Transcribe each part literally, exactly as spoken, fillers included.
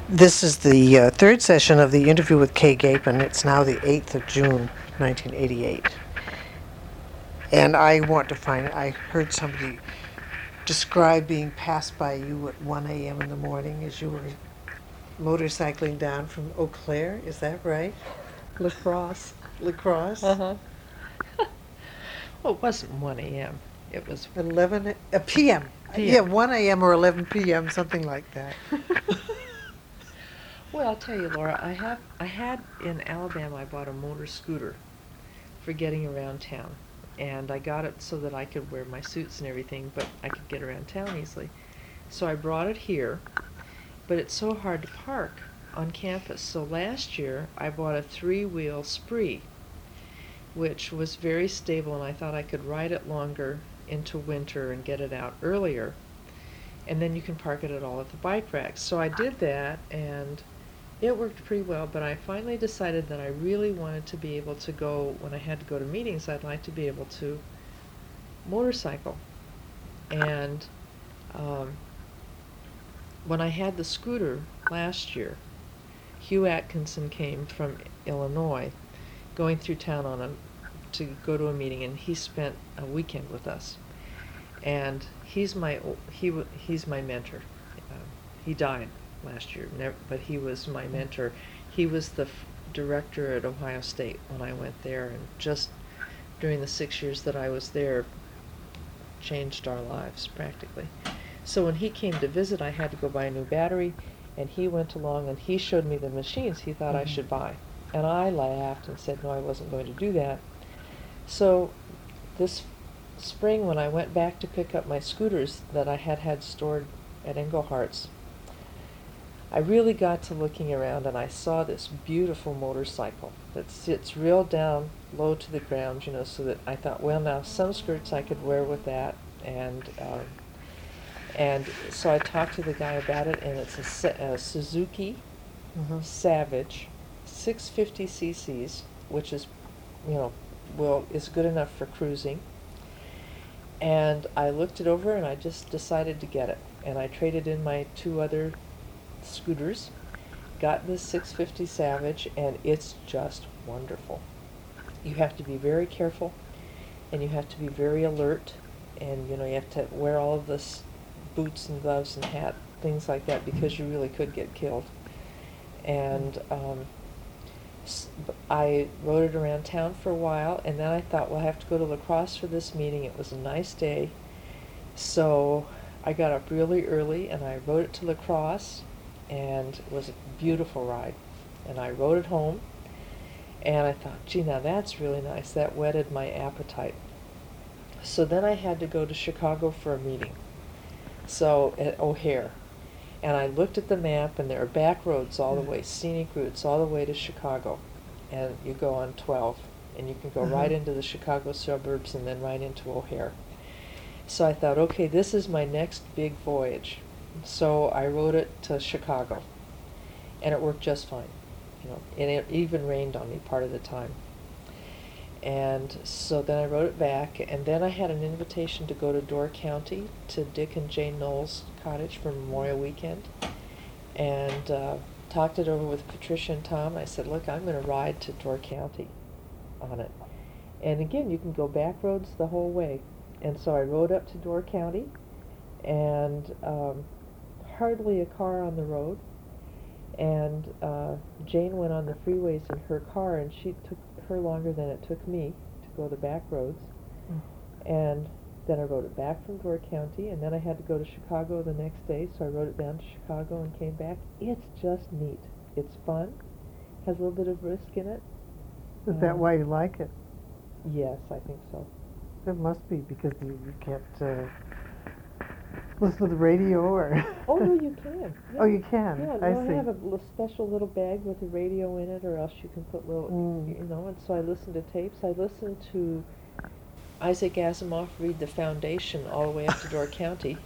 This is the uh, third session of the interview with Kay Gapin. It's now the eighth of June, nineteen eighty-eight. And I want to find, I heard somebody describe being passed by you at one a.m. in the morning as you were motorcycling down from Eau Claire. Is that right? La Crosse. La Crosse? Uh-huh. Well, it wasn't one a.m. It was eleven a- uh, p m. P M. Yeah, one a.m. or eleven p.m., something like that. Well, I'll tell you, Laura, I have I had in Alabama I bought a motor scooter for getting around town. And I got it so that I could wear my suits and everything, but I could get around town easily. So I brought it here, but it's so hard to park on campus. So last year I bought a three-wheel Spree, which was very stable, and I thought I could ride it longer into winter and get it out earlier. And then you can park it at all at the bike racks. So I did that, and it worked pretty well, but I finally decided that I really wanted to be able to go, when I had to go to meetings, I'd like to be able to motorcycle. And um, when I had the scooter last year, Hugh Atkinson came from Illinois, going through town on a, to go to a meeting, and he spent a weekend with us. And he's my he he's my mentor. Uh, he died last year, never, but he was my mentor. He was the f- director at Ohio State when I went there, and just during the six years that I was there, changed our lives practically. So when he came to visit, I had to go buy a new battery, and he went along and he showed me the machines he thought mm-hmm. I should buy. And I laughed and said no, I wasn't going to do that. So this spring, when I went back to pick up my scooters that I had had stored at Englehart's, I really got to looking around, and I saw this beautiful motorcycle that sits real down low to the ground, you know, so that I thought, well, now some skirts I could wear with that, and um, and so I talked to the guy about it, and it's a, a Suzuki mm-hmm. Savage, six fifty c c's, which is, you know, well, is good enough for cruising. And I looked it over, and I just decided to get it, and I traded in my two other scooters, got this six fifty Savage, and it's just wonderful. You have to be very careful, and you have to be very alert, and you know you have to wear all of this boots and gloves and hat, things like that, because you really could get killed. And um, s- I rode it around town for a while, and then I thought, well, I have to go to La Crosse for this meeting. It was a nice day, so I got up really early, and I rode it to La Crosse, and it was a beautiful ride. And I rode it home, and I thought, gee, now that's really nice. That whetted my appetite. So then I had to go to Chicago for a meeting, so at O'Hare. And I looked at the map, and there are back roads all the way, scenic routes all the way to Chicago. And you go on twelve, and you can go mm-hmm. right into the Chicago suburbs and then right into O'Hare. So I thought, okay, this is my next big voyage. So I rode it to Chicago, and it worked just fine, you know, and it even rained on me part of the time. And so then I rode it back, and then I had an invitation to go to Door County to Dick and Jane Knowles' cottage for Memorial Weekend, and uh, talked it over with Patricia and Tom. I said, look, I'm going to ride to Door County on it. And again, you can go back roads the whole way. And so I rode up to Door County, and um, hardly a car on the road, and uh, Jane went on the freeways in her car, and she took her longer than it took me to go the back roads. Mm. And then I rode it back from Door County, and then I had to go to Chicago the next day, so I rode it down to Chicago and came back. It's just neat. It's fun, has a little bit of risk in it. Is um, that why you like it? Yes, I think so. It must be, because you, you can't uh, listen to the radio, or... Oh, no, you can. Yeah. Oh, you can? Yeah, I no, see. I have a little special little bag with a radio in it, or else you can put little, mm. you know, and so I listen to tapes. I listen to Isaac Asimov read The Foundation all the way up to Door County.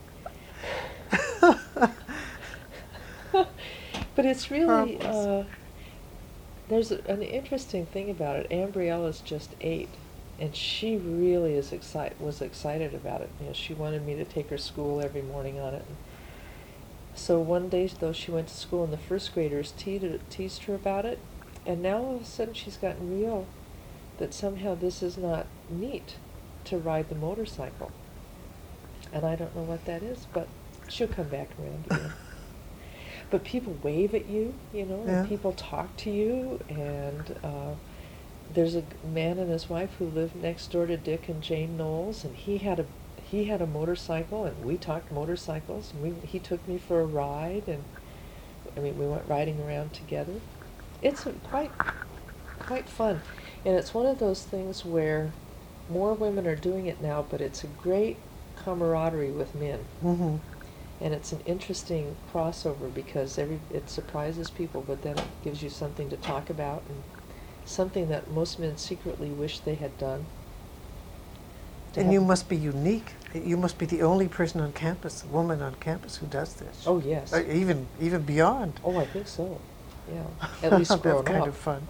But it's really, uh, there's a, an interesting thing about it. Ambriella's just eight, and she really is excite was excited about it. You know, she wanted me to take her school every morning on it. So one day, though, she went to school and the first graders teased, teased her about it, and now all of a sudden she's gotten real that somehow this is not neat to ride the motorcycle. And I don't know what that is, but she'll come back around again. But people wave at you, you know, Yeah. and people talk to you, and uh, there's a man and his wife who lived next door to Dick and Jane Knowles, and he had a he had a motorcycle, and we talked motorcycles, and we, he took me for a ride, and I mean we went riding around together. It's a, quite quite fun, and it's one of those things where more women are doing it now, but it's a great camaraderie with men. Mm-hmm. And it's an interesting crossover because every it surprises people, but then it gives you something to talk about and something that most men secretly wish they had done. To And have- you must be unique. You must be the only person on campus, woman on campus, who does this. Oh, yes. Uh, even even beyond. Oh, I think so. Yeah. At least grown That's kind up. of fun.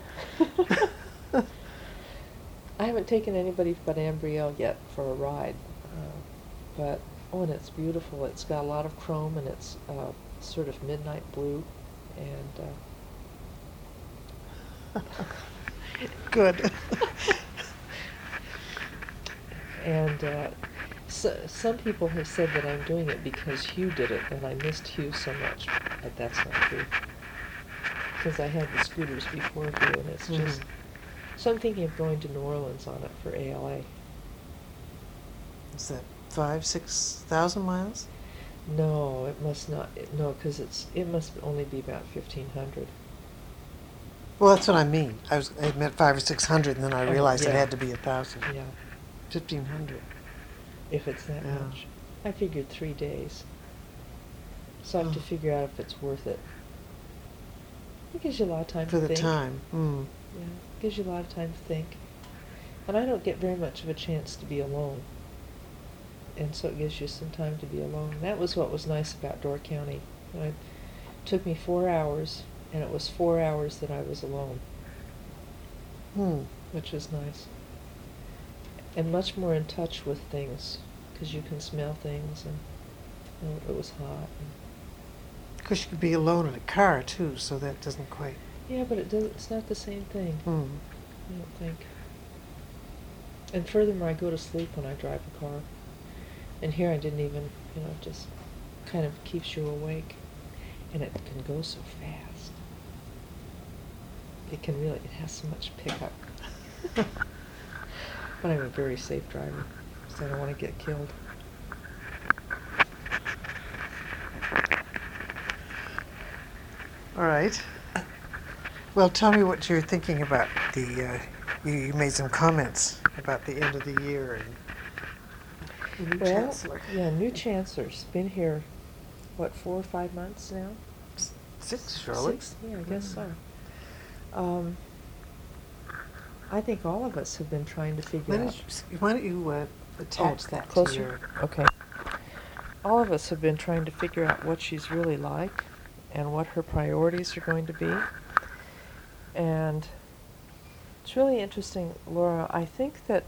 I haven't taken anybody but Ambrielle yet for a ride, uh, but oh, and it's beautiful. It's got a lot of chrome, and it's uh, sort of midnight blue, and. Uh, Good. And uh, so, some people have said that I'm doing it because Hugh did it, and I missed Hugh so much, but that's not true. Because I had the scooters before Hugh, and it's Mhm. just. So I'm thinking of going to New Orleans on it for A L A. Is that five, six thousand miles? No, it must not. It, no, because it's it must only be about fifteen hundred. Well, that's what I mean. I was I meant five or six hundred, and then I Oh, realized it yeah. had to be a thousand. Yeah, Fifteen hundred. if it's that Yeah. much. I figured three days. So I have to Oh. figure out if it's worth it. It gives you a lot of time For to the think. time. Mm. Yeah, it gives you a lot of time to think. And I don't get very much of a chance to be alone. And so it gives you some time to be alone. That was what was nice about Door County. You know, it took me four hours, and it was four hours that I was alone, Hmm. which was nice. And much more in touch with things, because you can smell things, and you know, it was hot. And Of course, you could be alone in a car too, so that doesn't quite. yeah, but it doesn't, it's not the same thing, Hmm. I don't think. And furthermore, I go to sleep when I drive a car. And here I didn't even, you know, it just kind of keeps you awake. And it can go so fast. It can really, it has so much pickup. But I'm a very safe driver, so I don't want to get killed. All right. Well, tell me what you're thinking about the. Uh, you, you made some comments about the end of the year and the new Well, chancellor. yeah, new chancellor's been here, what, four or five months now? S- Six, surely. Six? Yeah, I guess Mm. so. Um, I think all of us have been trying to figure Why out. don't you, s- why don't you uh, attach Oh, that to closer? your. Okay. All of us have been trying to figure out what she's really like and what her priorities are going to be. And it's really interesting, Laura. I think that,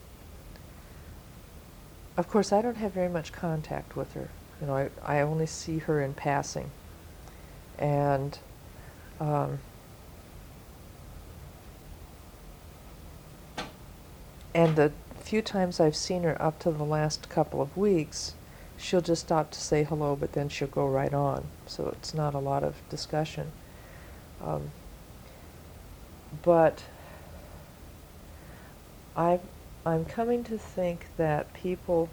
of course, I don't have very much contact with her. You know, I, I only see her in passing. And um, and the few times I've seen her up to the last couple of weeks, she'll just stop to say hello, but then she'll go right on. So it's not a lot of discussion. Um, but I, I'm coming to think that people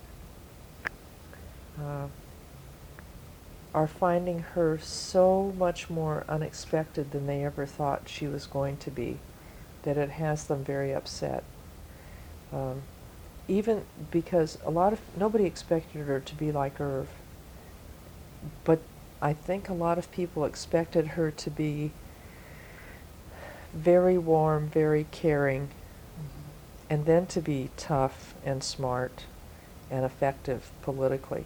uh, are finding her so much more unexpected than they ever thought she was going to be, that it has them very upset. Um, even because a lot of, nobody expected her to be like Irv, but I think a lot of people expected her to be very warm, very caring, and then to be tough and smart and effective politically.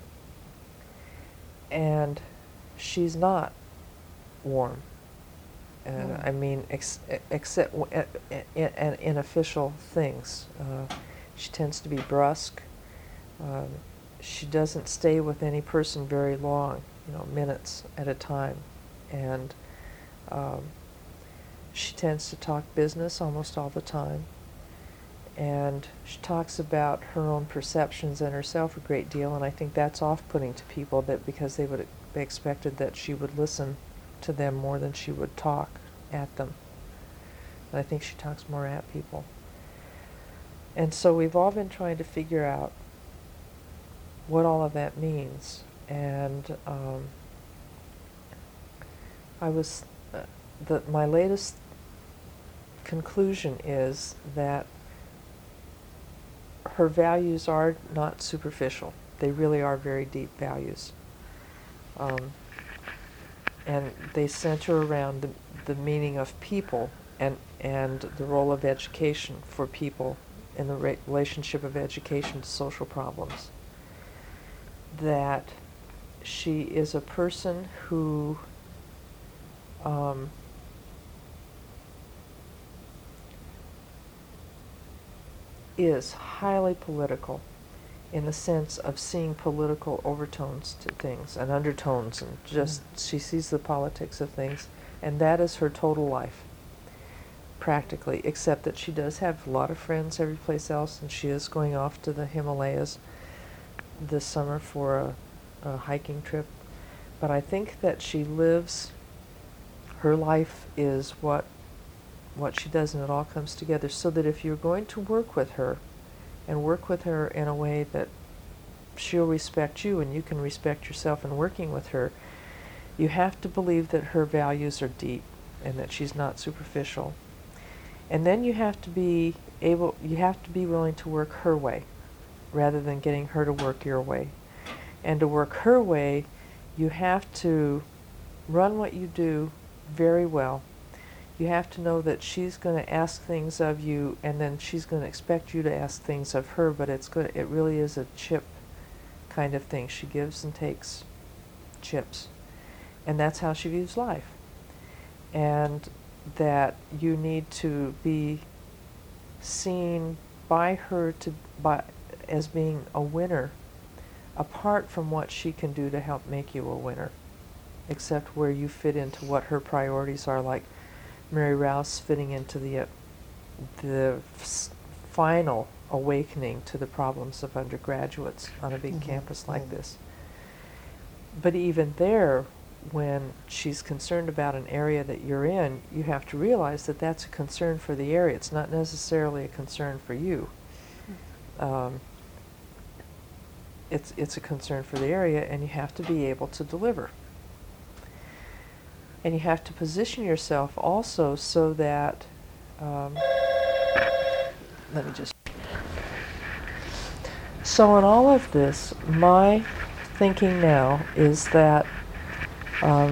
And she's not warm. Uh, Mm. I mean, ex- except w- uh, in, in, in official things. Uh, she tends to be brusque. Um, she doesn't stay with any person very long. you know, minutes at a time. And um, she tends to talk business almost all the time. And she talks about her own perceptions and herself a great deal, and I think that's off-putting to people, that because they would they expected that she would listen to them more than she would talk at them. And I think she talks more at people. And so we've all been trying to figure out what all of that means. And um, I was, uh, the, my latest conclusion is that her values are not superficial. They really are very deep values. Um, and they center around the, the meaning of people and, and the role of education for people in the re- relationship of education to social problems. That she is a person who um, is highly political in the sense of seeing political overtones to things and undertones, and just mm. she sees the politics of things, and that is her total life, practically, except that she does have a lot of friends every place else, and she is going off to the Himalayas this summer for a, a hiking trip. But I think that she lives, her life is what what she does, and it all comes together, so that if you're going to work with her, and work with her in a way that she'll respect you and you can respect yourself in working with her, you have to believe that her values are deep and that she's not superficial. And then you have to be able, you have to be willing to work her way rather than getting her to work your way. And to work her way, you have to run what you do very well. You have to know that she's going to ask things of you, and then she's going to expect you to ask things of her, but it's good. It really is a chip kind of thing. She gives and takes chips. And that's how she views life. And that you need to be seen by her to by as being a winner, apart from what she can do to help make you a winner, except where you fit into what her priorities are, like Mary Rouse fitting into the uh, the f- final awakening to the problems of undergraduates on a big mm-hmm. campus like mm-hmm. this. But even there, when she's concerned about an area that you're in, you have to realize that that's a concern for the area. It's not necessarily a concern for you. Um, it's it's a concern for the area, and you have to be able to deliver. And you have to position yourself also so that, um, let me just, so in all of this, my thinking now is that um,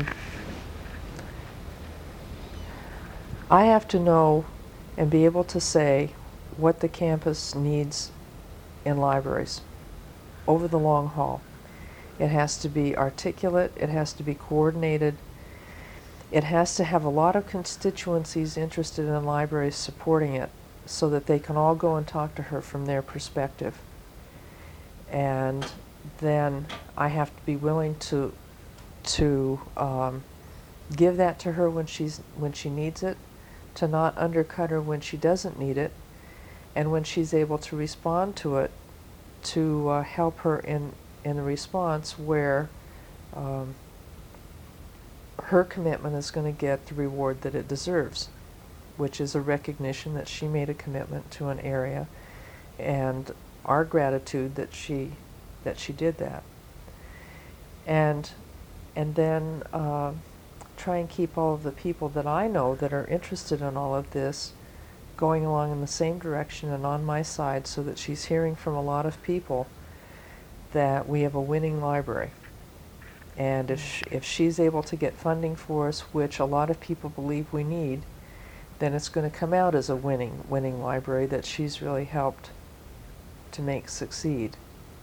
I have to know and be able to say what the campus needs in libraries over the long haul. It has to be articulate, it has to be coordinated. It has to have a lot of constituencies interested in libraries supporting it, so that they can all go and talk to her from their perspective. And then I have to be willing to to um, give that to her when she's when she needs it, to not undercut her when she doesn't need it, and when she's able to respond to it, to uh, help her in in the response where um, her commitment is going to get the reward that it deserves, which is a recognition that she made a commitment to an area, and our gratitude that she that she did that. And and then uh, try and keep all of the people that I know that are interested in all of this going along in the same direction and on my side, so that she's hearing from a lot of people that we have a winning library. And if sh- if she's able to get funding for us, which a lot of people believe we need, then it's going to come out as a winning winning library that she's really helped to make succeed.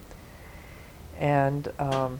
And um,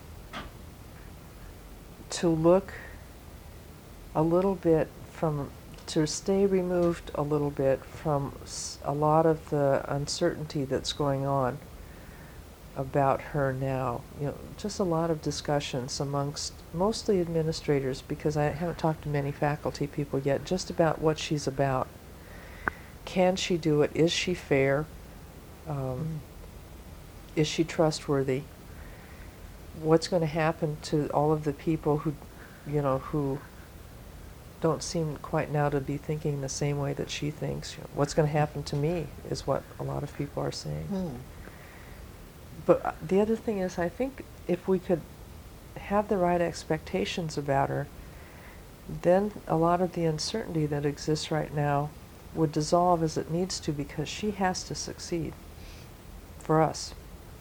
to look a little bit from, to stay removed a little bit from s- a lot of the uncertainty that's going on about her now. You know, just a lot of discussions amongst mostly administrators, because I haven't talked to many faculty people yet, just about what she's about. Can she do it? Is she fair? Um, mm. Is she trustworthy? What's going to happen to all of the people who, you know, who don't seem quite now to be thinking the same way that she thinks? You know, what's going to happen to me is what a lot of people are saying. Mm. But uh, the other thing is, I think if we could have the right expectations about her, then a lot of the uncertainty that exists right now would dissolve as it needs to, because she has to succeed for us.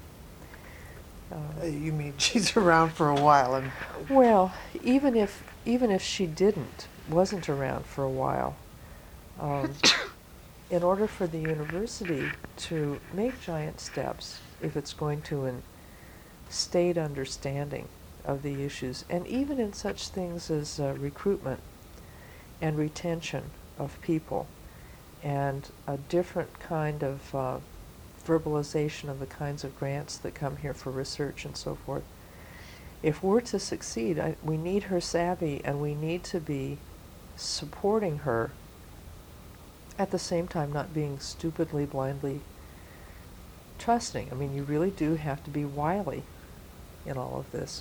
Uh, you mean she's around for a while? And well, even if even if she didn't, wasn't around for a while, um, in order for the university to make giant steps, if it's going to in state understanding of the issues, and even in such things as uh, recruitment and retention of people, and a different kind of uh, verbalization of the kinds of grants that come here for research and so forth. If we're to succeed, I, we need her savvy, and we need to be supporting her, at the same time not being stupidly, blindly trusting. I mean, you really do have to be wily in all of this.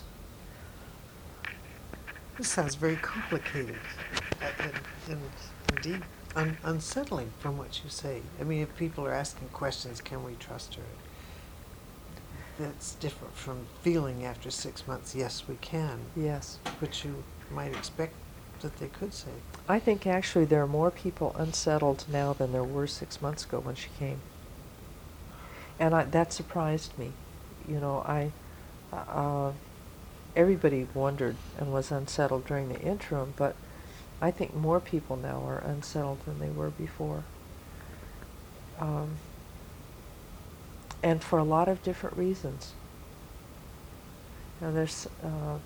This sounds very complicated and, and indeed un- unsettling from what you say. I mean, if people are asking questions, can we trust her? That's different from feeling after six months, yes, we can. Yes. Which you might expect that they could say. I think actually there are more people unsettled now than there were six months ago when she came. And I, that surprised me. You know, I, uh, everybody wondered and was unsettled during the interim, but I think more people now are unsettled than they were before. Um, and for a lot of different reasons. Now there's, uh,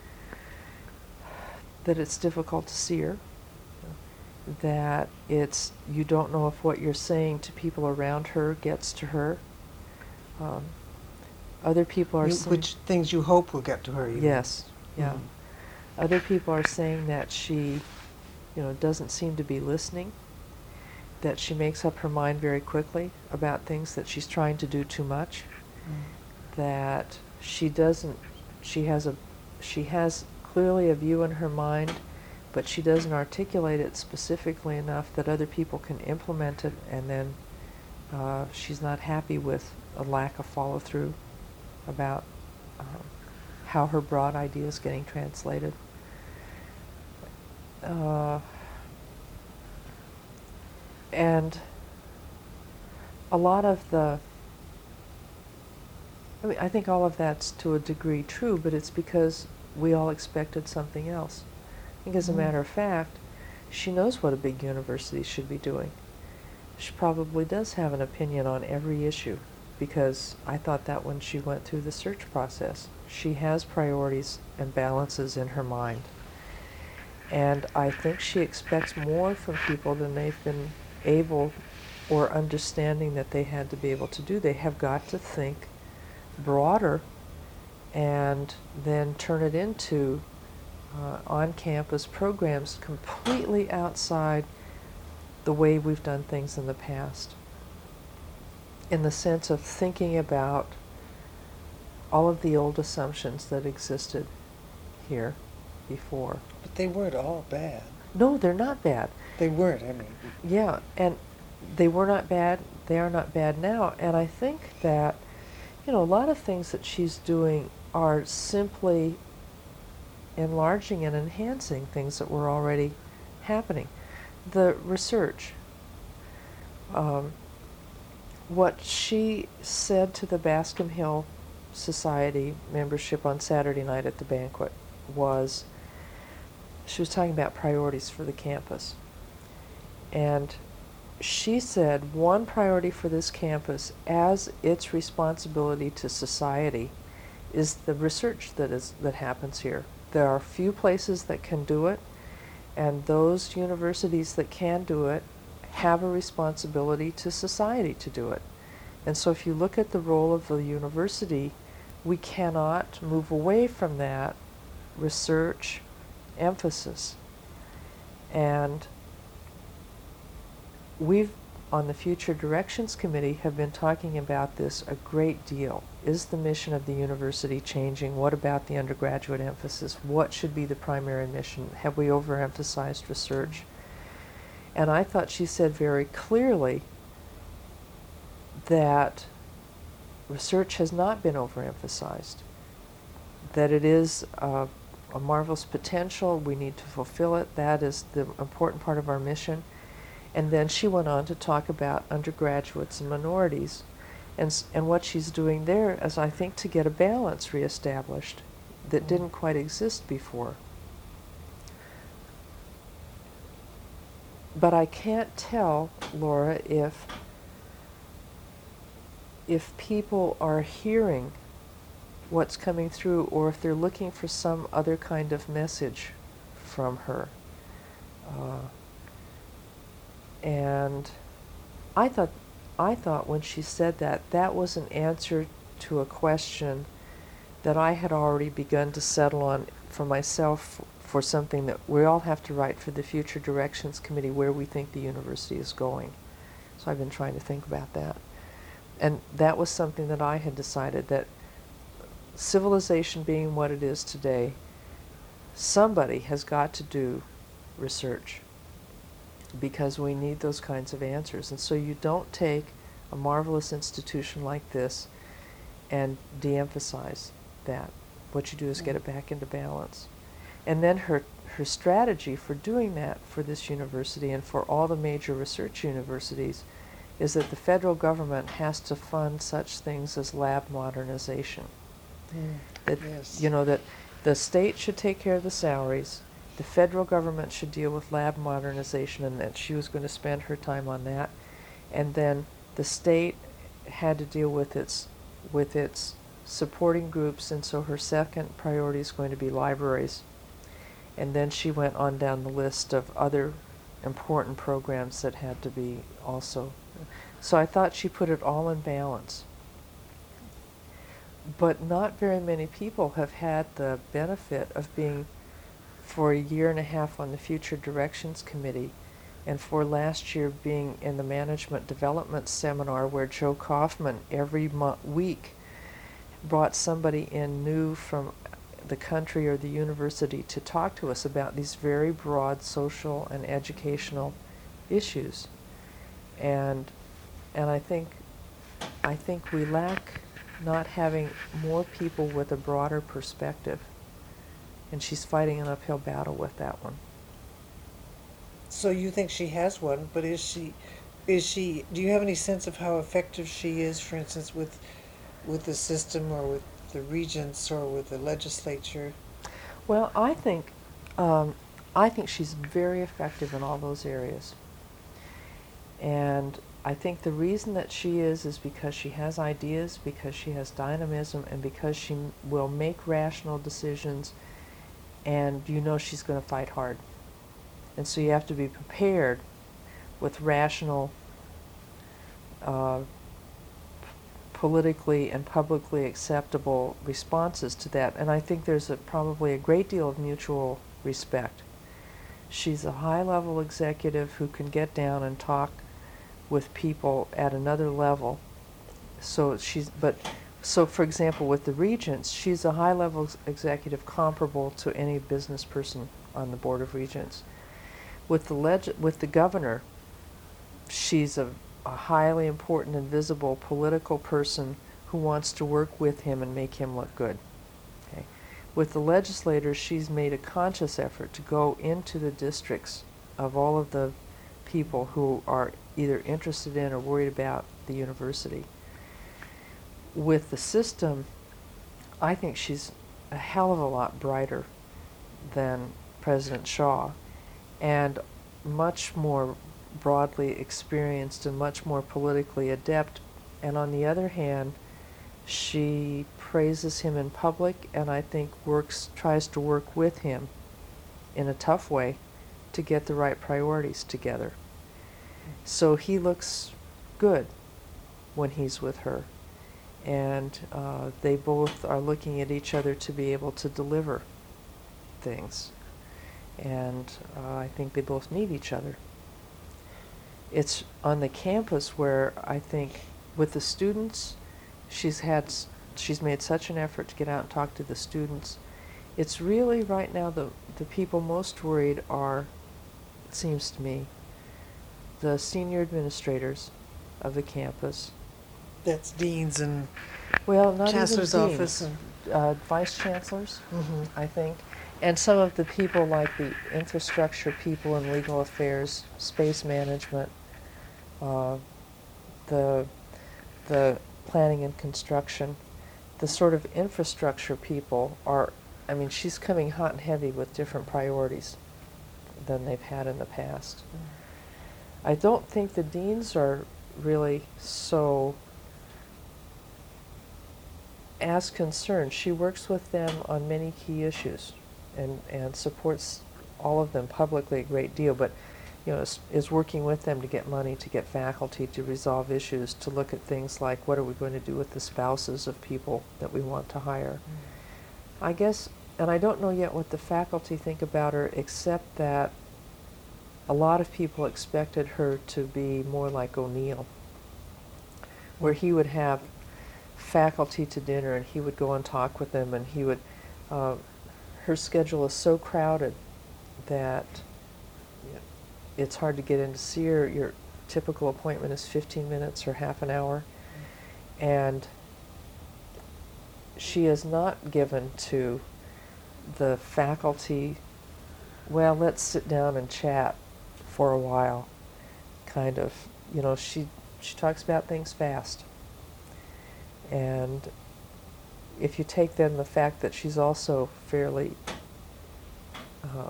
that it's difficult to see her, that it's, you don't know if what you're saying to people around her gets to her. Um, other people are you, saying... Which things you hope will get to her. You yes, mean. yeah. Mm-hmm. Other people are saying that she, you know, doesn't seem to be listening, that she makes up her mind very quickly about things, that she's trying to do too much, mm. that she doesn't, she has a, she has clearly a view in her mind, but she doesn't articulate it specifically enough that other people can implement it, and then uh, she's not happy with a lack of follow-through about uh, how her broad idea is getting translated. Uh, and a lot of the, I mean, I think all of that's to a degree true, but it's because we all expected something else. I think as a matter of fact, she knows what a big university should be doing. She probably does have an opinion on every issue, because I thought that when she went through the search process. She has priorities and balances in her mind. And I think she expects more from people than they've been able or understanding that they had to be able to do. They have got to think broader and then turn it into uh, on-campus programs completely outside the way we've done things in the past, in the sense of thinking about all of the old assumptions that existed here before. But they weren't all bad. No, they're not bad. They weren't, I mean. Yeah, and they were not bad. They are not bad now. And I think that, you know, a lot of things that she's doing are simply enlarging and enhancing things that were already happening. The research, um, what she said to the Bascom Hill Society membership on Saturday night at the banquet was, she was talking about priorities for the campus. And she said one priority for this campus as its responsibility to society is the research that is that happens here. There are few places that can do it, and those universities that can do it have a responsibility to society to do it. And so if you look at the role of the university, we cannot move away from that research emphasis. And we've, on the Future Directions Committee, have been talking about this a great deal. Is the mission of the university changing? What about the undergraduate emphasis? What should be the primary mission? Have we overemphasized research? And I thought she said very clearly that research has not been overemphasized, that it is uh, a marvelous potential. We need to fulfill it. That is the important part of our mission. And then she went on to talk about undergraduates and minorities, and, and what she's doing there is, I think, to get a balance reestablished that mm. didn't quite exist before. But I can't tell, Laura, if if people are hearing what's coming through, or if they're looking for some other kind of message from her. Uh, and I thought, I thought when she said that, that was an answer to a question that I had already begun to settle on for myself, for something that we all have to write for the Future Directions Committee, where we think the university is going. So I've been trying to think about that. And that was something that I had decided, that civilization being what it is today, somebody has got to do research, because we need those kinds of answers. And so you don't take a marvelous institution like this and de-emphasize that. What you do is get it back into balance. And then her, her strategy for doing that for this university and for all the major research universities is that the federal government has to fund such things as lab modernization. Mm, that, yes. You know, that the state should take care of the salaries, the federal government should deal with lab modernization, and that she was going to spend her time on that. And then the state had to deal with its, with its supporting groups, and so her second priority is going to be libraries. And then she went on down the list of other important programs that had to be also. So I thought she put it all in balance. But not very many people have had the benefit of being for a year and a half on the Future Directions Committee, and for last year being in the Management Development Seminar, where Joe Kaufman every mo- week brought somebody in new from the country or the university to talk to us about these very broad social and educational issues. And and I think I think we lack not having more people with a broader perspective. And she's fighting an uphill battle with that one. So you think she has one, but is she, is she, do you have any sense of how effective she is, for instance, with with the system, or with the regents, or with the legislature? Well, I think um, I think she's very effective in all those areas. And I think the reason that she is is because she has ideas, because she has dynamism, and because she m- will make rational decisions, and you know she's going to fight hard. And so you have to be prepared with rational, uh, politically and publicly acceptable responses to that. And I think there's a, probably a great deal of mutual respect. She's a high-level executive who can get down and talk with people at another level. So she's, but, so for example, with the regents, she's a high-level ex- executive comparable to any business person on the Board of Regents. With the leg- with the governor, she's a, a highly important and visible political person who wants to work with him and make him look good. Okay. With the legislators, she's made a conscious effort to go into the districts of all of the people who are either interested in or worried about the university. With the system, I think she's a hell of a lot brighter than President Shaw, and much more broadly experienced and much more politically adept. And on the other hand, she praises him in public, and I think works tries to work with him in a tough way to get the right priorities together. So he looks good. when he's with her. And uh, they both are looking at each other to be able to deliver things. And uh, I think they both need each other. It's on the campus where I think with the students, she's had, she's made such an effort to get out and talk to the students. It's really right now the, the people most worried are, it seems to me, the senior administrators of the campus. That's deans and Well, not chancellor's even deans, office and uh, vice chancellors, mm-hmm. I think, and some of the people like the infrastructure people in legal affairs, space management, uh, the the planning and construction, the sort of infrastructure people are. I mean, she's coming hot and heavy with different priorities than they've had in the past. Mm. I don't think the deans are really so as concerned. She works with them on many key issues and, and supports all of them publicly a great deal, but you know, is, is working with them to get money, to get faculty, to resolve issues, to look at things like what are we going to do with the spouses of people that we want to hire. Mm. I guess, and I don't know yet what the faculty think about her, except that a lot of people expected her to be more like O'Neill, where he would have faculty to dinner and he would go and talk with them, and he would, uh, her schedule is so crowded that it's hard to get in to see her. Your typical appointment is fifteen minutes or half an hour. Mm. And she is not given to the faculty, well, let's sit down and chat for a while, kind of. You know, she, she talks about things fast. And if you take then the fact that she's also fairly uh,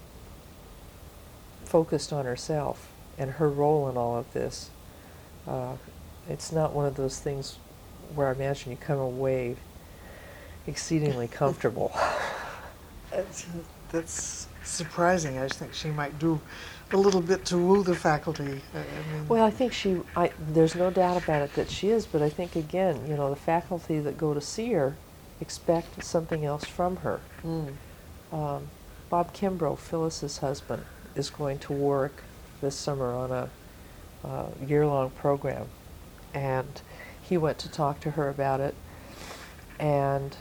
focused on herself and her role in all of this, uh, it's not one of those things where I imagine you come away exceedingly comfortable. That's, that's surprising. I just think she might do a little bit to woo the faculty. I mean, well, I think she, I, there's no doubt about it that she is, but I think, again, you know, the faculty that go to see her expect something else from her. Mm. Um, Bob Kimbrough, Phyllis's husband, is going to work this summer on a uh, year-long program, and he went to talk to her about it, and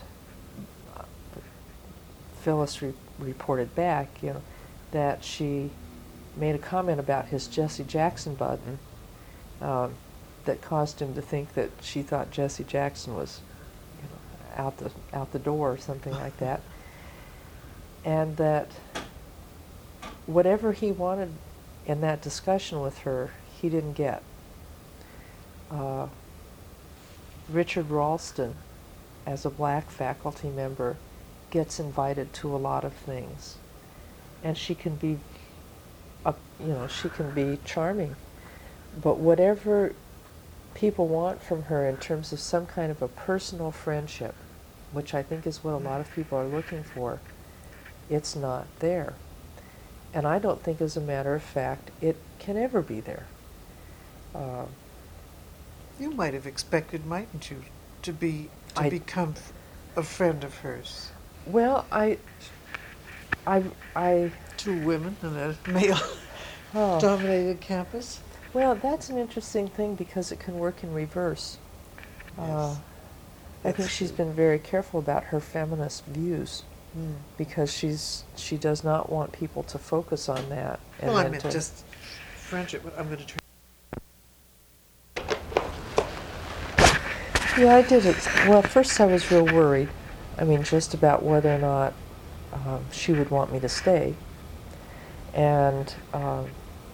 Phyllis re- reported back, you know, that she made a comment about his Jesse Jackson button um, that caused him to think that she thought Jesse Jackson was, you know, out the out the door or something like that, and that whatever he wanted in that discussion with her, he didn't get. Uh, Richard Ralston, as a black faculty member, gets invited to a lot of things, and she can be, uh, you know, she can be charming, but whatever people want from her in terms of some kind of a personal friendship, which I think is what a lot of people are looking for, it's not there. And I don't think, as a matter of fact, it can ever be there. Uh, you might have expected, mightn't you, to be to I, become a friend of hers? Well, I, I, I. Two women in a male-dominated oh. campus. Well, that's an interesting thing because it can work in reverse. Yes. Uh, I think she's been very careful about her feminist views. Mm. Because she's she does not want people to focus on that. And well, I meant just friendship. I'm going to turn. Yeah, I did it. Well, at first I was real worried. I mean, just about whether or not um, she would want me to stay. And um,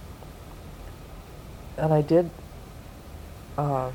and I did. Uh,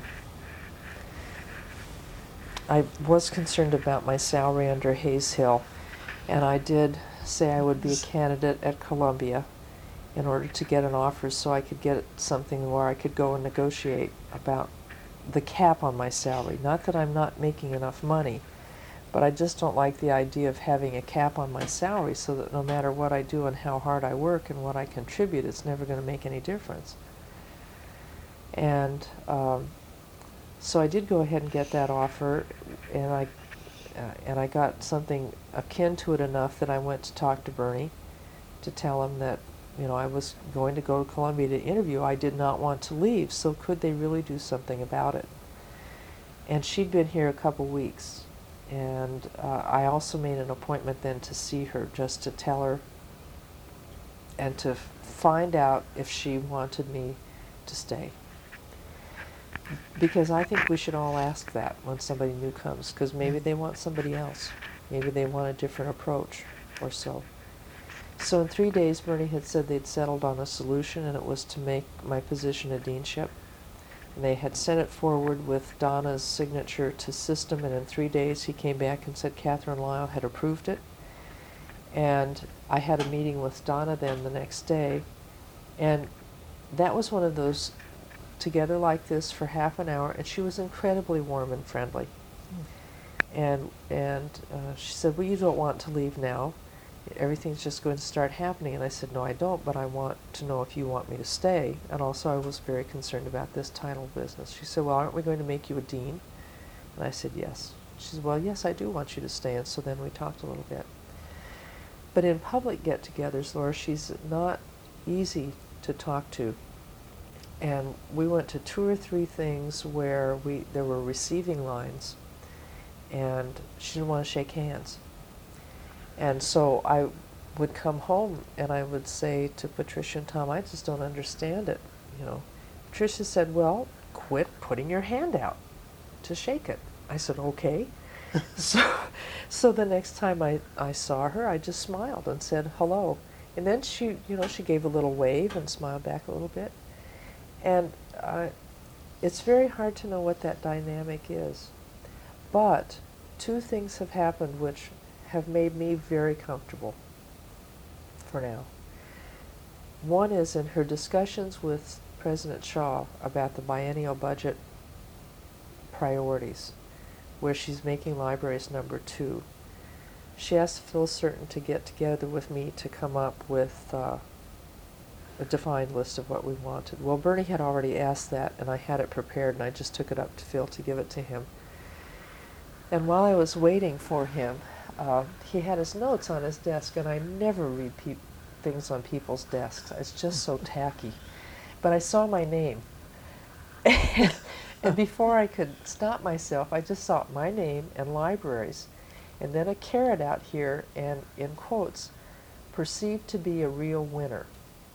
I was concerned about my salary under Hayes Hill. And I did say I would be a candidate at Columbia in order to get an offer so I could get something where I could go and negotiate about the cap on my salary. Not that I'm not making enough money, but I just don't like the idea of having a cap on my salary so that no matter what I do and how hard I work and what I contribute, it's never going to make any difference. And um, So I did go ahead and get that offer, and I uh, and I got something akin to it enough that I went to talk to Bernie to tell him that, you know, I was going to go to Columbia to interview. I did not want to leave, so could they really do something about it? And she'd been here a couple weeks, and uh, I also made an appointment then to see her, just to tell her and to f- find out if she wanted me to stay. Because I think we should all ask that when somebody new comes, because maybe they want somebody else. Maybe they want a different approach or so. So in three days, Bernie had said they'd settled on a solution, and it was to make my position a deanship. And they had sent it forward with Donna's signature to system, and in three days he came back and said Catherine Lyle had approved it. And I had a meeting with Donna then the next day, and that was one of those together like this for half an hour, and she was incredibly warm and friendly. Mm. And and uh, she said, well, you don't want to leave now. Everything's just going to start happening. And I said, no, I don't, but I want to know if you want me to stay. And also I was very concerned about this title business. She said, well, aren't we going to make you a dean? And I said, yes. She said, well, yes, I do want you to stay. And so then we talked a little bit. But in public get-togethers, Laura, she's not easy to talk to. And we went to two or three things where we there were receiving lines, and she didn't want to shake hands. And so I would come home and I would say to Patricia and Tom, I just don't understand it, you know. Patricia said, well, quit putting your hand out to shake it. I said, okay. so so the next time I, I saw her, I just smiled and said, hello. And then she, you know, she gave a little wave and smiled back a little bit. And uh, it's very hard to know what that dynamic is. But two things have happened which have made me very comfortable for now. One is in her discussions with President Shaw about the biennial budget priorities, where she's making libraries number two. She asked Phil Certain to get together with me to come up with uh, a defined list of what we wanted. Well, Bernie had already asked that, and I had it prepared, and I just took it up to Phil to give it to him. And while I was waiting for him, uh, he had his notes on his desk, and I never read pe- things on people's desks. It's just so tacky. But I saw my name. And before I could stop myself, I just saw my name and libraries, and then a caret out here, and in quotes, perceived to be a real winner.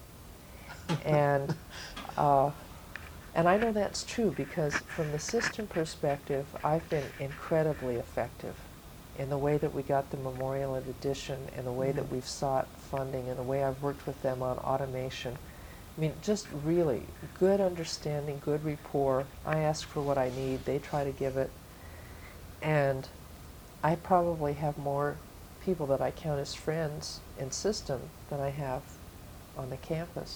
and uh, and I know that's true because from the system perspective, I've been incredibly effective in the way that we got the memorial edition, in the way mm-hmm. that we've sought funding, in the way I've worked with them on automation. I mean, just really good understanding, good rapport. I ask for what I need, they try to give it. And I probably have more people that I count as friends in system than I have on the campus.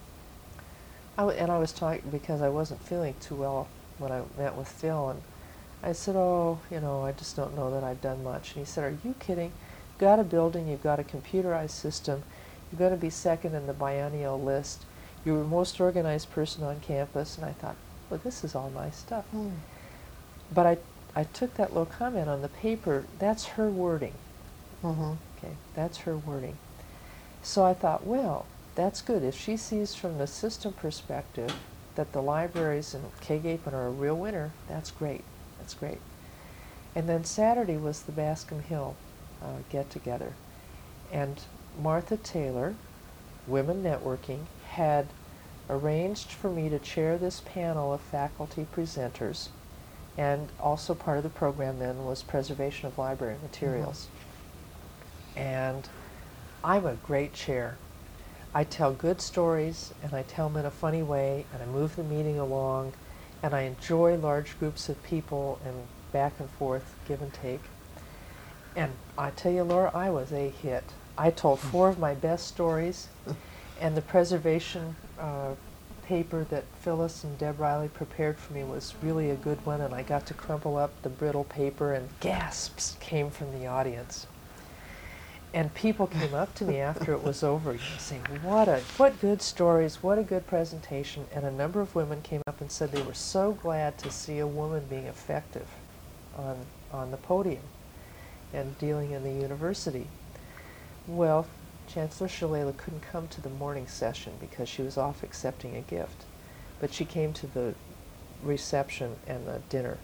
I w- and I was talking because I wasn't feeling too well when I met with Phil, and I said, oh, you know, I just don't know that I've done much. And he said, are you kidding? You've got a building, you've got a computerized system, you're going to be second in the biennial list, you're the most organized person on campus. And I thought, well, this is all nice stuff. Mm. But I, I took that little comment on the paper, that's her wording. Mm-hmm. Okay, that's her wording. So I thought, well, that's good. If she sees from the system perspective that the libraries in K-Gapin are a real winner, that's great. That's great. And then Saturday was the Bascom Hill uh, get-together. And Martha Taylor, Women Networking, had arranged for me to chair this panel of faculty presenters, and also part of the program then was preservation of library materials. Mm-hmm. And I'm a great chair. I tell good stories, and I tell them in a funny way, and I move the meeting along, and I enjoy large groups of people and back and forth, give and take. And I tell you, Laura, I was a hit. I told four of my best stories, and the preservation uh, paper that Phyllis and Deb Riley prepared for me was really a good one, and I got to crumple up the brittle paper, and gasps came from the audience. And people came up to me after it was over, you know, saying, what a, what good stories, what a good presentation. And a number of women came up and said they were so glad to see a woman being effective on, on the podium and dealing in the university. Well, Chancellor Shalala couldn't come to the morning session because she was off accepting a gift. But she came to the reception and the dinner.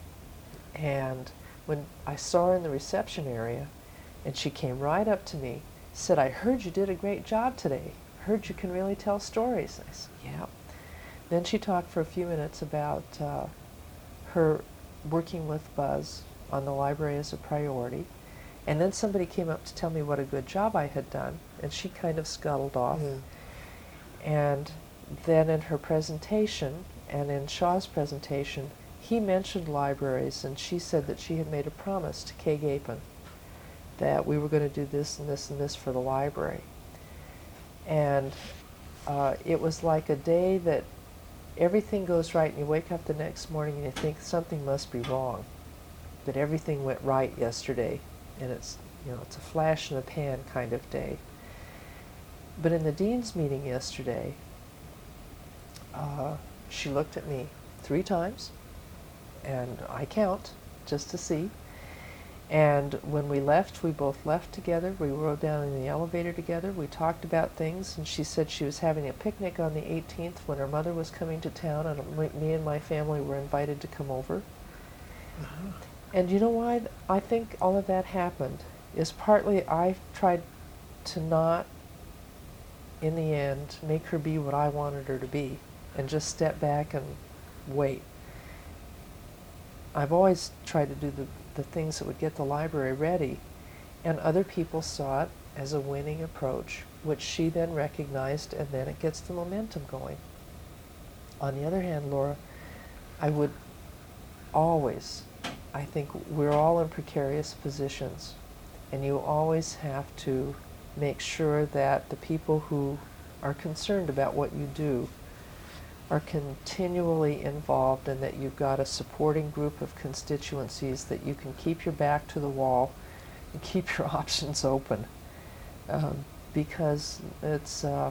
And when I saw her in the reception area, and she came right up to me, said, I heard you did a great job today. Heard you can really tell stories. I said, yeah. Then she talked for a few minutes about uh, her working with Buzz on the library as a priority. And then somebody came up to tell me what a good job I had done, and she kind of scuttled off. Mm. And then in her presentation, and in Shaw's presentation, he mentioned libraries, and she said that she had made a promise to Kay Gapin that we were going to do this and this and this for the library. And uh, it was like a day that everything goes right, and you wake up the next morning and you think something must be wrong, that everything went right yesterday, and it's, you know, it's a flash in the pan kind of day. But in the dean's meeting yesterday, uh, she looked at me three times, and I count just to see. And when we left, we both left together. We rode down in the elevator together. We talked about things, and she said she was having a picnic on the eighteenth when her mother was coming to town, and me and my family were invited to come over. Uh-huh. And you know why I think all of that happened is partly I tried to not, in the end, make her be what I wanted her to be, and just step back and wait. I've always tried to do the, the things that would get the library ready, and other people saw it as a winning approach, which she then recognized, and then it gets the momentum going. On the other hand, Laura, I would always, I think we're all in precarious positions, and you always have to make sure that the people who are concerned about what you do are continually involved, and that you've got a supporting group of constituencies that you can keep your back to the wall and keep your options open, um, because it's uh,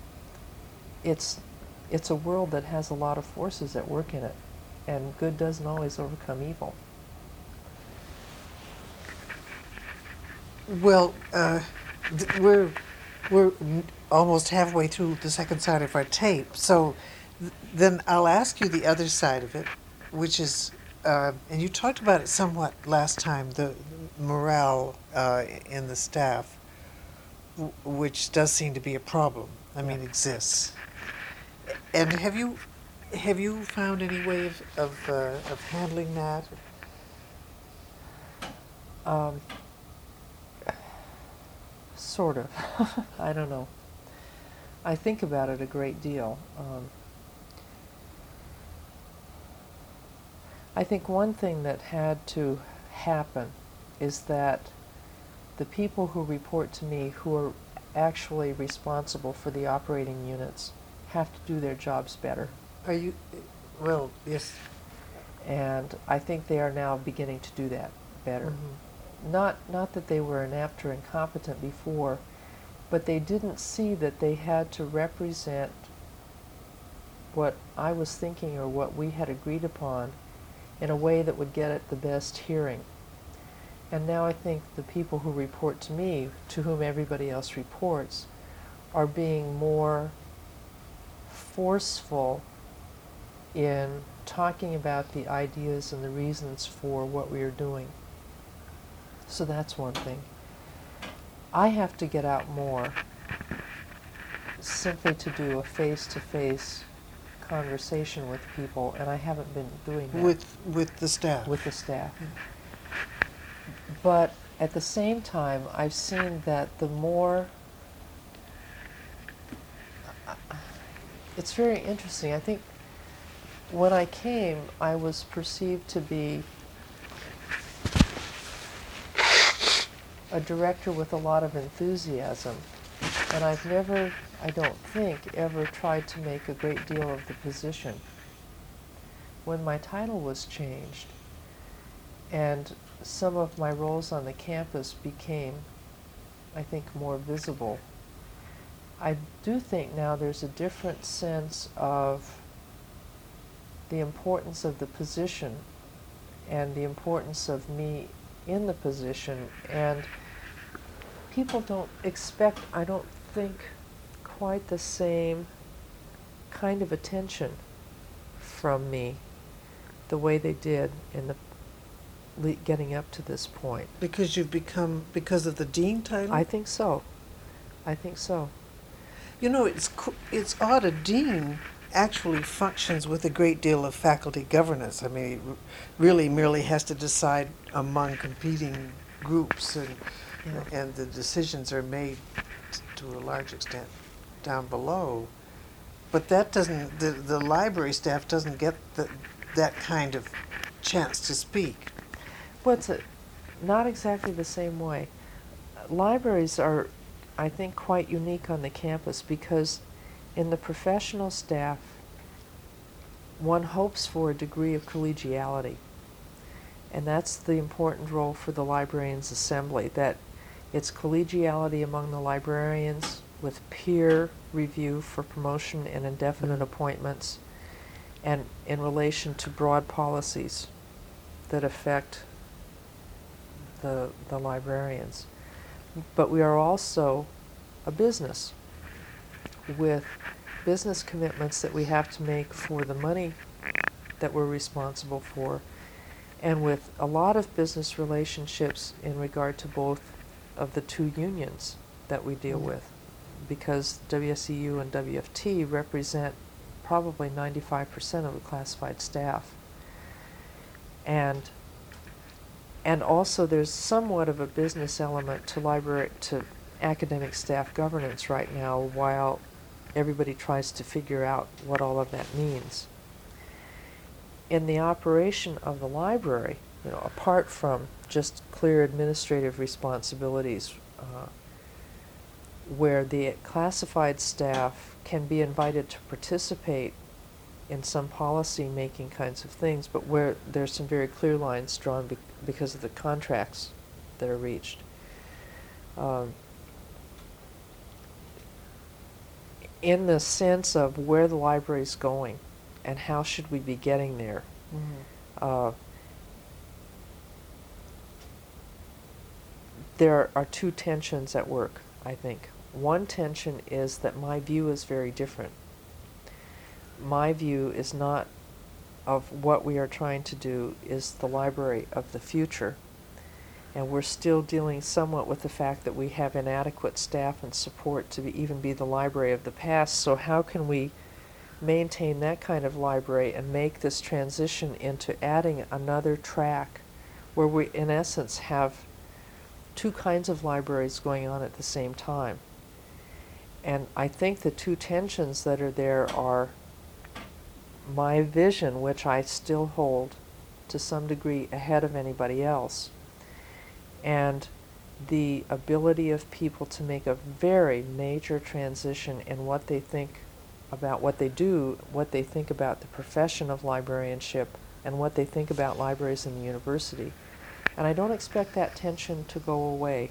it's it's a world that has a lot of forces at work in it, and good doesn't always overcome evil. Well, uh, th- we're we're almost halfway through the second side of our tape, so th- then I'll ask you the other side of it, which is, uh, and you talked about it somewhat last time, the morale uh, in the staff, w- which does seem to be a problem. I mean, exists. And have you have you found any way of of, uh, of handling that? Um, sort of. I don't know. I think about it a great deal. Um, I think one thing that had to happen is that the people who report to me, who are actually responsible for the operating units, have to do their jobs better. Are you, well, yes. And I think they are now beginning to do that better. Mm-hmm. Not, not that they were inept or incompetent before, but they didn't see that they had to represent what I was thinking or what we had agreed upon in a way that would get it the best hearing. And now I think the people who report to me, to whom everybody else reports, are being more forceful in talking about the ideas and the reasons for what we are doing. So that's one thing. I have to get out more simply to do a face-to-face conversation with people, and I haven't been doing that. With, with the staff? With the staff. Yeah. But at the same time, I've seen that the more... It's very interesting. I think when I came, I was perceived to be a director with a lot of enthusiasm, and I've never, I don't think, ever tried to make a great deal of the position. When my title was changed, and some of my roles on the campus became I think, more visible. I do think now there's a different sense of the importance of the position and the importance of me in the position, and people don't expect, I don't think, quite the same kind of attention from me the way they did in the le- getting up to this point. Because you've become, because of the dean title? I think so. I think so. You know, it's co- it's odd. A dean actually functions with a great deal of faculty governance. I mean, it r- really merely has to decide among competing groups, and Yeah. and the decisions are made t- to a large extent down below. But that doesn't, the, the library staff doesn't get the, that kind of chance to speak. Well, it's a, not exactly the same way. Libraries are, I think, quite unique on the campus because in the professional staff, one hopes for a degree of collegiality. And that's the important role for the librarians' assembly, that it's collegiality among the librarians with peer review for promotion and indefinite appointments, and in relation to broad policies that affect the, the librarians. But we are also a business with business commitments that we have to make for the money that we're responsible for, and with a lot of business relationships in regard to both of the two unions that we deal with, because W S E U and W F T represent probably ninety-five percent of the classified staff. And and also there's somewhat of a business element to library to academic staff governance right now, while everybody tries to figure out what all of that means. In the operation of the library, you know, apart from just clear administrative responsibilities, uh, where the classified staff can be invited to participate in some policy-making kinds of things, but where there's some very clear lines drawn be- because of the contracts that are reached. Um, in the sense of where the library is going and how should we be getting there, Mm-hmm. uh, there are two tensions at work, I think. One tension is that my view is very different. My view is not of what we are trying to do is the library of the future. And we're still dealing somewhat with the fact that we have inadequate staff and support to be, even be the library of the past. So how can we maintain that kind of library and make this transition into adding another track where we, in essence, have two kinds of libraries going on at the same time? And I think the two tensions that are there are my vision, which I still hold to some degree ahead of anybody else, and the ability of people to make a very major transition in what they think about what they do, what they think about the profession of librarianship, and what they think about libraries in the university. And I don't expect that tension to go away.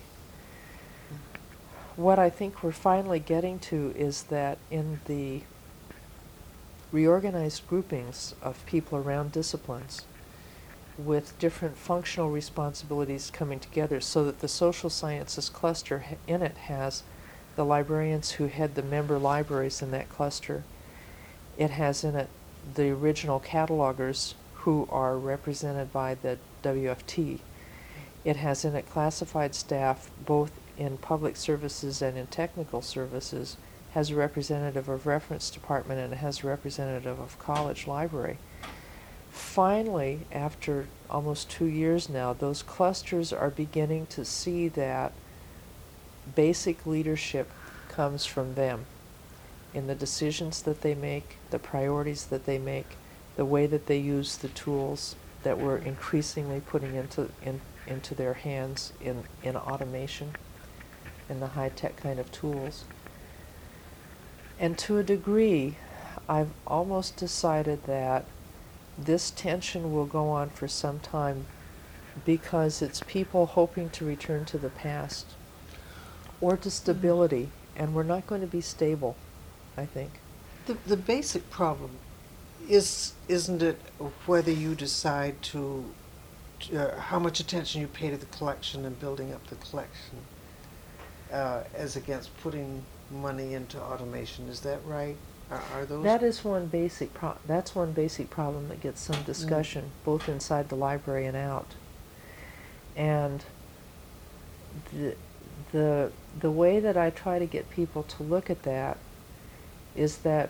What I think we're finally getting to is that in the reorganized groupings of people around disciplines with different functional responsibilities coming together, so that the social sciences cluster ha- in it has the librarians who head the member libraries in that cluster. It has in it the original catalogers who are represented by the W F T. It has in it classified staff both in public services and in technical services, has a representative of reference department, and it has a representative of college library. Finally, after almost two years now, those clusters are beginning to see that basic leadership comes from them in the decisions that they make, the priorities that they make, the way that they use the tools that we're increasingly putting into in, into their hands in, in automation and the high-tech kind of tools. And to a degree, I've almost decided that this tension will go on for some time because it's people hoping to return to the past. or to stability, and we're not going to be stable, I think. The, the basic problem is, isn't it whether you decide to, uh, how much attention you pay to the collection and building up the collection, uh, as against putting money into automation? Is that right? Are, are those? That is one basic pro- that's one basic problem that gets some discussion, mm. both inside the library and out. And the, the, the way that I try to get people to look at that is that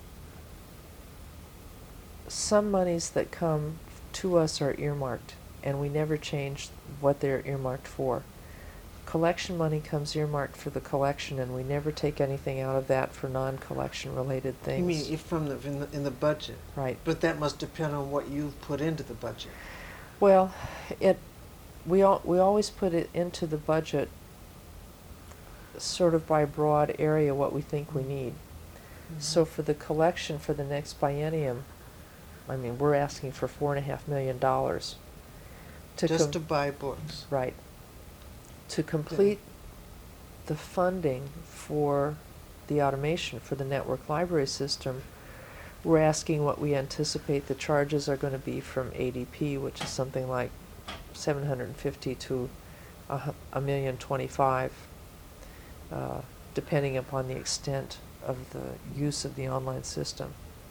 some monies that come to us are earmarked, and we never change what they're earmarked for. Collection money comes earmarked for the collection, and we never take anything out of that for non-collection related things. You mean if from the in, the in the budget? Right. But that must depend on what you've put into the budget. Well, it we all we always put it into the budget sort of by broad area what we think we need. Mm-hmm. So for the collection for the next biennium, I mean, we're asking for four and a half million dollars to just com- to buy books. Right. To complete yeah. the funding for the automation for the network library system, we're asking what we anticipate the charges are going to be from A D P, which is something like seven hundred fifty to a, a million twenty-five, uh, depending upon the extent of the use of the online system.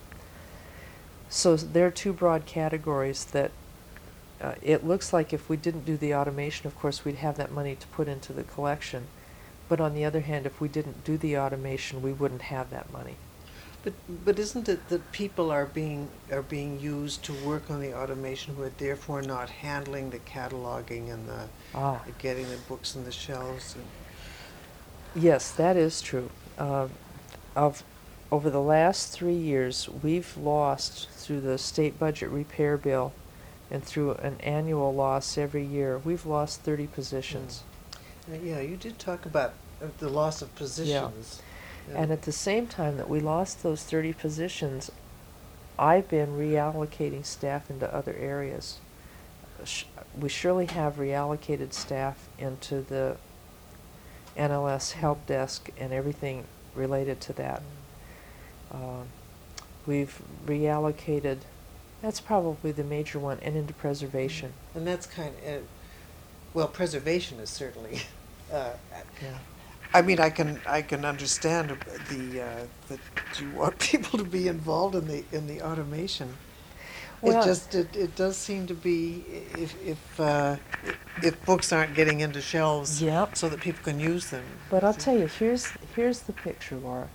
So there are two broad categories that uh, it looks like if we didn't do the automation, of course, we'd have that money to put into the collection. But on the other hand, if we didn't do the automation, we wouldn't have that money. But but isn't it that people are being are being used to work on the automation who are therefore not handling the cataloging and the, ah. the getting the books in the shelves? And yes, that is true. Uh, of over the last three years, we've lost through the state budget repair bill and through an annual loss every year, we've lost thirty positions. Mm. Uh, yeah, you did talk about uh, the loss of positions. Yeah. Yeah. And at the same time that we lost those thirty positions, I've been reallocating staff into other areas. Sh- we surely have reallocated staff into the N L S help desk and everything related to that. Uh, we've reallocated, that's probably the major one, and into preservation. And that's kind of, uh, well, preservation is certainly, uh, yeah. I mean, I can I can understand the uh, that you want people to be involved in the in the automation. Well, it just it, it does seem to be if if uh, if books aren't getting into shelves, yep. so that people can use them. But I'll tell you, here's here's the picture, Laura.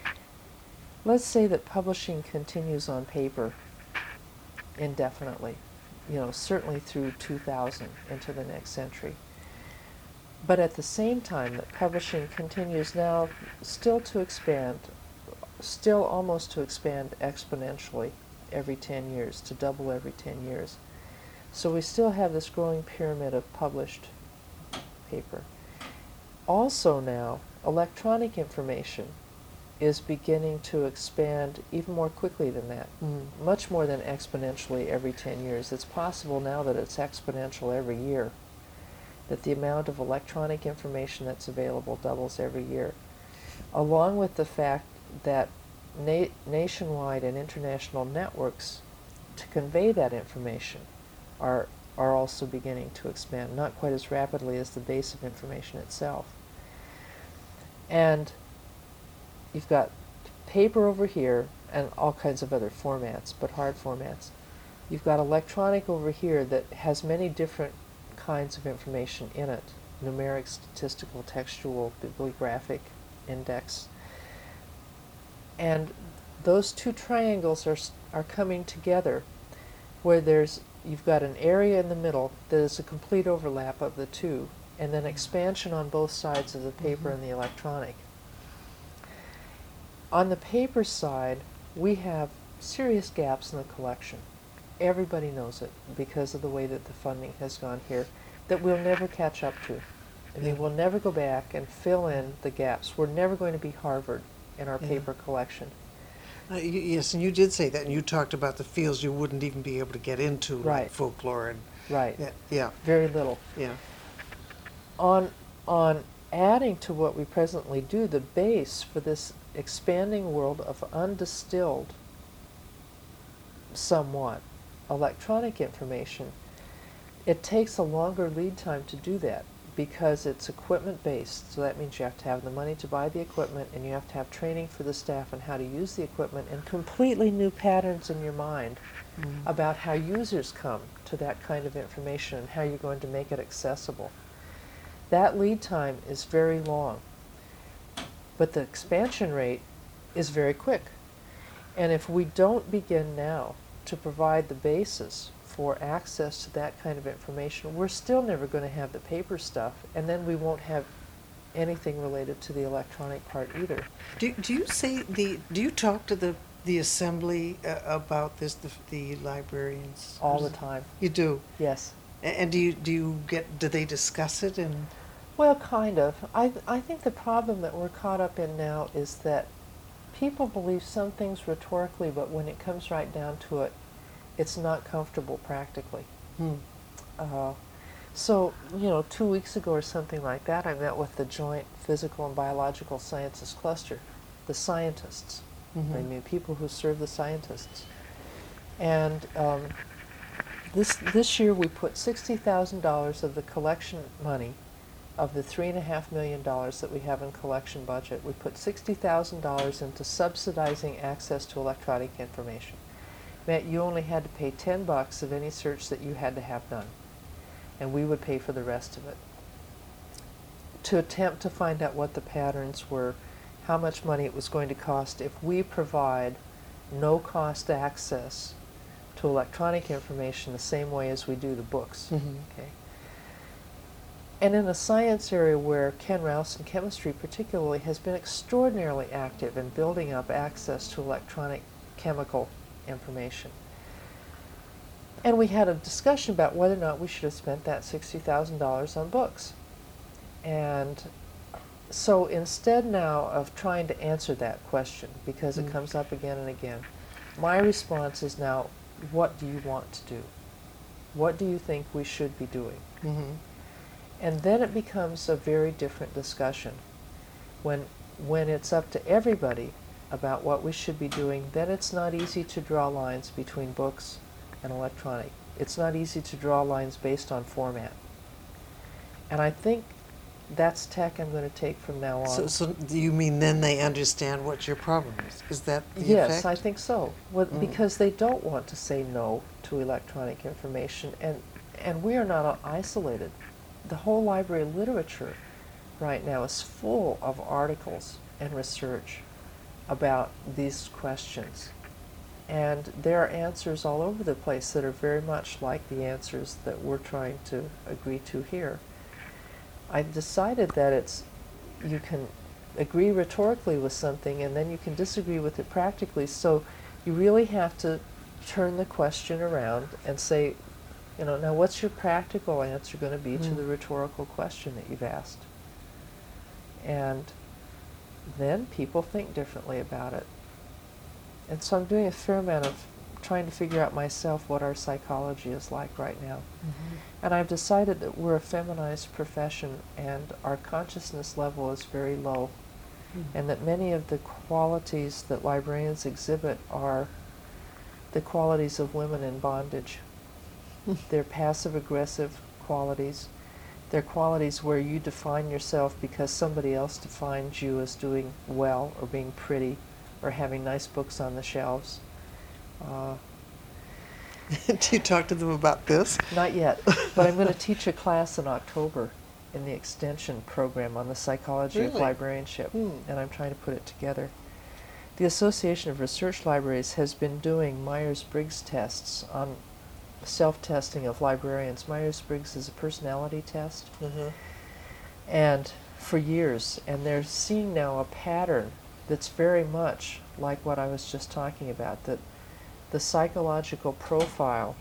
Let's say that publishing continues on paper indefinitely, you know, certainly through two thousand into the next century. But at the same time that publishing continues now still to expand, still almost to expand exponentially every ten years, to double every ten years. So we still have this growing pyramid of published paper. Also now, electronic information is beginning to expand even more quickly than that, mm. much more than exponentially every ten years. It's possible now that it's exponential every year, that the amount of electronic information that's available doubles every year, along with the fact that na- nationwide and international networks to convey that information are are also beginning to expand, not quite as rapidly as the base of information itself. And you've got paper over here and all kinds of other formats, but hard formats. You've got electronic over here that has many different kinds of information in it: numeric, statistical, textual, bibliographic, index. And those two triangles are are coming together, where there's you've got an area in the middle that is a complete overlap of the two, and then expansion on both sides of the paper mm-hmm. and the electronic. On the paper side, we have serious gaps in the collection. Everybody knows it because of the way that the funding has gone here, that we'll never catch up to. I mean, Yeah. we'll never go back and fill in the gaps. We're never going to be Harvard in our Yeah. paper collection. Uh, y- yes, and you did say that, and you talked about the fields you wouldn't even be able to get into, Right. like folklore and Right. yeah, yeah, Very little. yeah. On on adding to what we presently do, the base for this expanding world of undistilled, somewhat, electronic information, it takes a longer lead time to do that because it's equipment based. So that means you have to have the money to buy the equipment, and you have to have training for the staff on how to use the equipment, and completely new patterns in your mind mm. about how users come to that kind of information and how you're going to make it accessible. That lead time is very long, but the expansion rate is very quick. And if we don't begin now to provide the basis for access to that kind of information, we're still never going to have the paper stuff, and then we won't have anything related to the electronic part either. Do, do you say the, do you talk to the, the assembly uh, about this, the, the librarians? All the time. You do? Yes. A- And do you, do you get, do they discuss it? And Well, kind of. I, I think the problem that we're caught up in now is that people believe some things rhetorically, but when it comes right down to it, it's not comfortable practically. Hmm. Uh, so, you know, two weeks ago or something like that, I met with the Joint Physical and Biological Sciences Cluster, the scientists. Mm-hmm. I mean, people who serve the scientists. And um, this this year we put sixty thousand dollars of the collection money, of the three and a half million dollars that we have in collection budget, we put sixty thousand dollars into subsidizing access to electronic information. Meant you only had to pay ten bucks of any search that you had to have done, and we would pay for the rest of it. To attempt to find out what the patterns were, how much money it was going to cost if we provide no-cost access to electronic information the same way as we do the books. Mm-hmm. Okay. And in the science area where Ken Rouse in chemistry particularly has been extraordinarily active in building up access to electronic chemical information. And we had a discussion about whether or not we should have spent that sixty thousand dollars on books. And so instead now of trying to answer that question, because mm. it comes up again and again, my response is now, what do you want to do? What do you think we should be doing? Mm-hmm. And then it becomes a very different discussion. When, when it's up to everybody about what we should be doing, then it's not easy to draw lines between books and electronic. It's not easy to draw lines based on format. And I think that's tack I'm going to take from now on. So, so do you mean then they understand what your problem is? Is that the Yes, effect? I think so. Well, mm. Because they don't want to say no to electronic information, and, and we are not isolated. The whole library literature right now is full of articles and research about these questions. And there are answers all over the place that are very much like the answers that we're trying to agree to here. I decided that it's, you can agree rhetorically with something and then you can disagree with it practically, so you really have to turn the question around and say, you know, now what's your practical answer going to be mm. to the rhetorical question that you've asked? And then people think differently about it. And so I'm doing a fair amount of trying to figure out myself what our psychology is like right now. Mm-hmm. And I've decided that we're a feminized profession and our consciousness level is very low. Mm-hmm. And that many of the qualities that librarians exhibit are the qualities of women in bondage. They're passive-aggressive qualities. They're qualities where you define yourself because somebody else defines you as doing well or being pretty or having nice books on the shelves. Uh, Do you talk to them about this? Not yet, but I'm going to teach a class in October in the extension program on the psychology really? of librarianship, hmm. and I'm trying to put it together. The Association of Research Libraries has been doing Myers-Briggs tests on self-testing of librarians. Myers-Briggs is a personality test, mm-hmm. and for years, and they're seeing now a pattern that's very much like what I was just talking about, that the psychological profile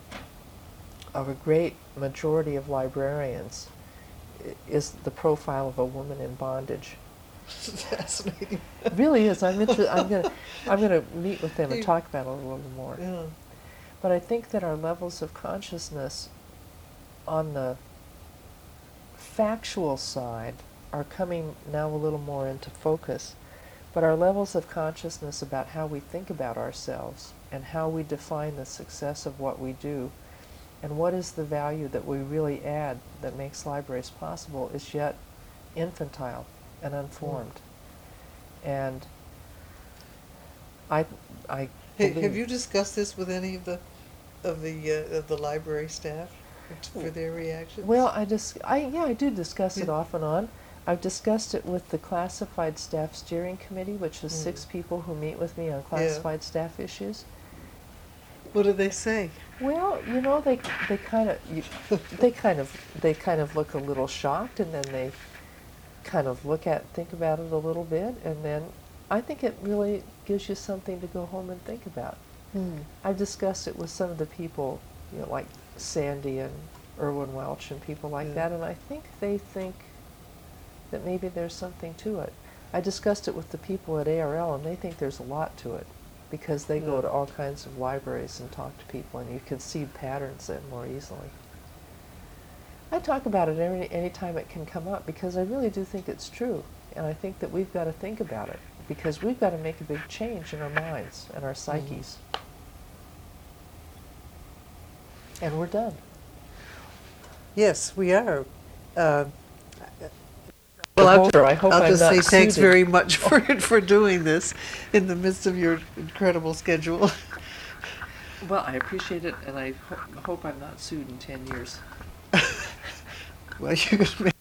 of a great majority of librarians i- is the profile of a woman in bondage. Fascinating. It really is. I'm into, I'm gonna I'm gonna meet with them and talk about it a little more. Yeah. But I think that our levels of consciousness on the factual side are coming now a little more into focus. But our levels of consciousness about how we think about ourselves and how we define the success of what we do and what is the value that we really add that makes libraries possible is yet infantile and unformed. Mm. And I, I Hey, believe, have you discussed this with any of the of the uh, of the library staff for their reactions? Well, I just, I yeah, I do discuss it Yeah. off and on. I've discussed it with the Classified Staff Steering Committee, which is Mm. six people who meet with me on classified staff issues. What do they say? Well, you know, they they kind of they kind of they kind of look a little shocked, and then they kind of look at think about it a little bit, and then I think it really gives you something to go home and think about. Hmm. I've discussed it with some of the people, you know, like Sandy and Irwin Welch and people like Yeah. that, and I think they think that maybe there's something to it. I discussed it with the people at A R L, and they think there's a lot to it because they go Yeah. to all kinds of libraries and talk to people, and you can see patterns then more easily. I talk about it every any time it can come up because I really do think it's true, and I think that we've got to think about it because we've got to make a big change in our minds and our psyches. Mm-hmm. And we're done. Yes, we are. Uh, Well, I'll, hope- I hope I'll I'm just not say thanks suited. very much for for doing this in the midst of your incredible schedule. Well, I appreciate it, and I ho- hope I'm not sued in ten years. Well, you're going to